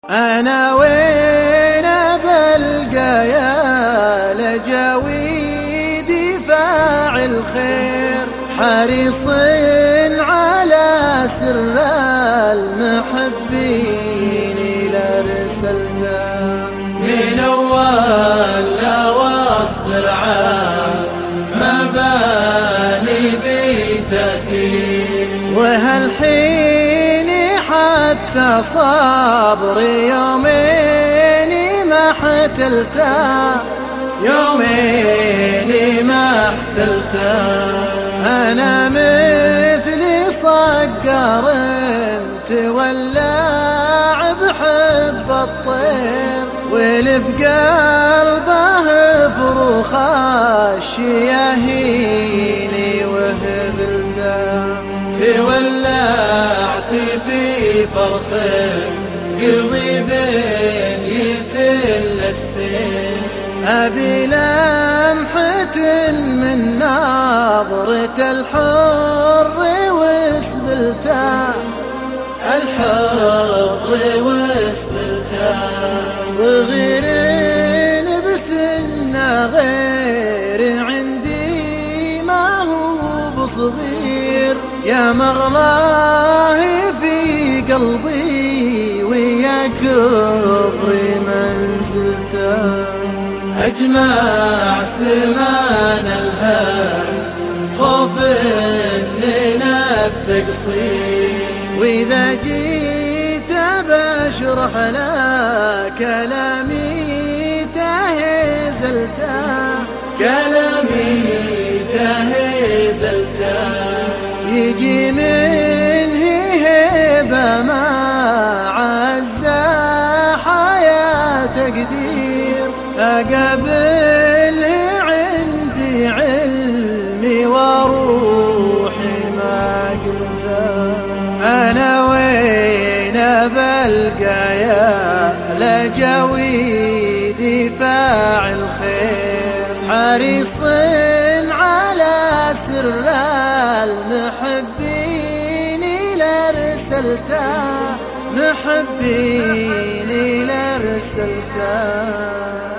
أنا وين بلقى يا لجاويدي فاعل خير حريص على سر المحبين لرسلته من أول واصبر على مباني بتأثير وهالحين حتى صبر يومين ما احتلته يومين ما احتلته أنا مثلي صقر تولع بحب الطير ولف قلبه فروخ الشياهيني وهبلته تولعت في فرخ قلبي بين يتل السير أبي لمحة من نظرة الحر وسبلته الحر وسبلته صغيرين بسنه غير عندي ما هو بصغير يا مغلاه في قلبي ويا كبر منزلته أجمع سمان الهم خوف لنا التقصير وإذا جيت بشرح لك كلامي تهزلته كلامي تهزلته يجي منه هبة ما عز حياة تقدير أقبله عندي علمي وروحي ما قلته أنا وين بلقى يا لجاويدي فاعل خير حريص على سر المحبين لرسلته محبين لرسلته